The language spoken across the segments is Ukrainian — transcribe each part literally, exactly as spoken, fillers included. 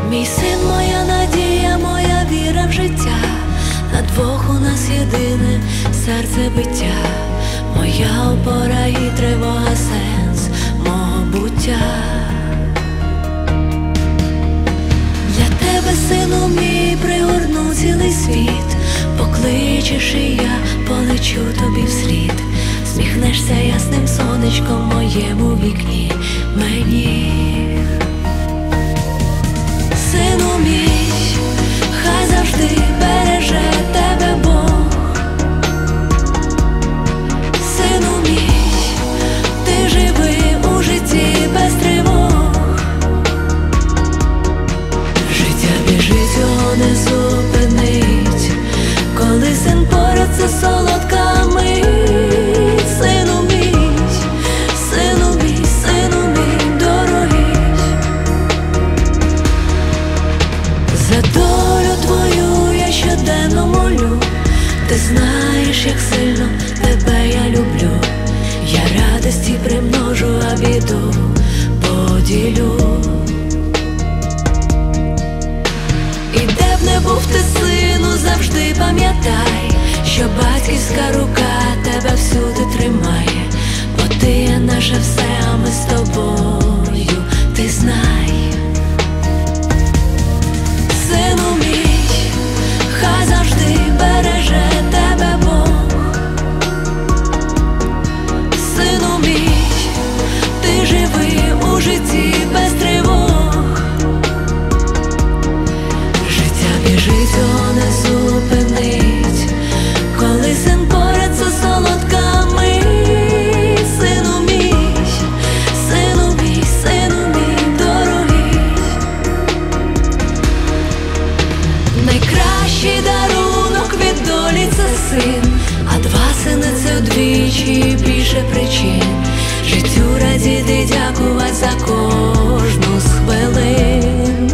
Мій син, моя надія, моя віра в життя, на двох у нас єдине серце биття, моя опора і тривога, сенс мого буття. Для тебе, сину мій, пригорну цілий світ, покличеш і я полечу тобі вслід, сміхнешся ясним сонечком моєму вікні мені. Сину мій, хай завжди береже тебе Бог. Сину мій, ти живи у житті без тривог. Життя біжить, його не зупинить, коли син поряд, це солодка мить. Сину мій, сину мій, сину мій дорогий, за долю твою я щоденно молю. Ти знаєш, як сильно тебе я люблю. Я радості примножу, а біду поділю. І де б не був ти, сину, завжди пам'ятай, що батьківська рука тебе всюди тримає, бо ти є наше все, а ми з тобою, ти знай. Сину мій, хай завжди береже тебе Бог. Сину мій, ти живи у житті без тривог. Життя біжить, його не зупинить, коли син поряд, це солодка мить. Сину мій, сину мій, сину мій дорогий, найкращий дарунок від долі – це син, а два сини – це вдвічі більше причин. Життю радіти, дякувати за кожну з хвилин.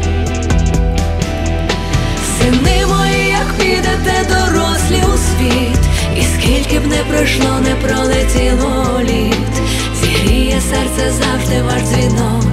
Сини мої, як підете дорослі у світ, і скільки б не пройшло, не пролетіло літ, зігріє серце завжди ваш дзвінок